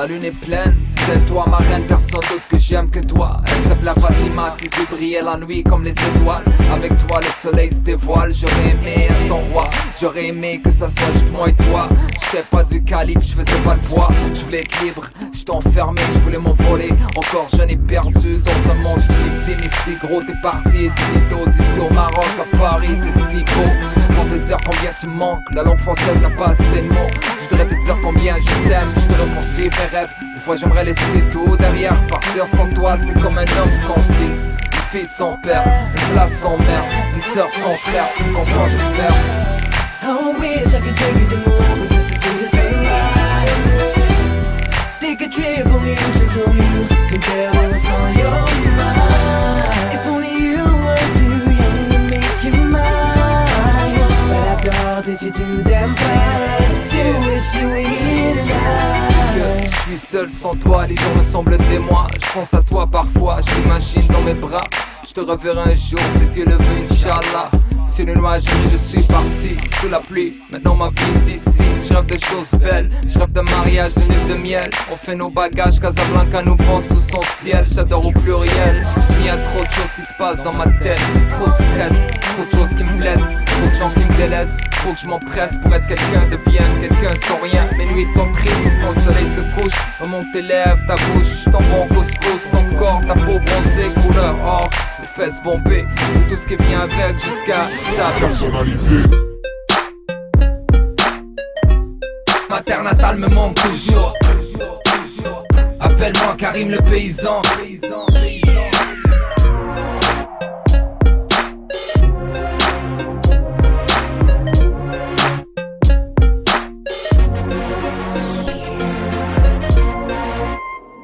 la lune est pleine, c'est toi ma reine, personne d'autre que j'aime que toi. Elle la Fatima, ses yeux brillaient la nuit comme les étoiles. Avec toi le soleil se dévoile, j'aurais aimé être ton roi. J'aurais aimé que ça soit juste moi et toi. J'étais pas du calibre, je faisais pas le poids. Je voulais être libre, j'étais enfermé, je voulais m'envoler. Encore jeune et perdu dans un monde si petit mais si gros. T'es parti et si tôt, d'ici au Maroc à Paris c'est si beau. Pour te dire combien tu manques, la langue française n'a pas assez de mots. Je voudrais te dire combien je t'aime, je voudrais poursuivre mes rêves. Des fois j'aimerais laisser tout derrière, partir sans toi c'est comme un homme sans fils, une fille sans père, une place sans mère, une sœur sans frère, tu me comprends j'espère. I wish I could take you to Morocco just to see you say hi. Take a trip on the ocean so you can tell me what's on your mind. If only you were too young to make you mine. But after all this you're too damn fine. Still wish you were here tonight. Je suis seul sans toi, les jours me semblent des mois. Je pense à toi parfois, je l'imagine dans mes bras. Je te reverrai un jour, si Dieu le veut, Inch'Allah. Si le nuage gris, je suis parti sous la pluie, maintenant ma vie est ici. Je rêve de choses belles, je rêve d'un mariage, d'une île de miel. On fait nos bagages, Casablanca nous prend sous son ciel. J'adore au pluriel, il y a trop de choses qui se passent dans ma tête. Trop de stress, trop de choses qui me blessent, trop de gens qui me délaissent. Faut que je m'empresse pour être quelqu'un de bien, quelqu'un sans rien. Mes nuits sont tristes, quand le soleil se couche. Remonte tes lèvres, ta bouche, ton bon couscous, ton corps, ta peau bronzée, couleur or, les fesses bombées, tout ce qui vient avec jusqu'à ta personnalité. Ma terre natale me manque toujours. Appelle-moi Karim le paysan.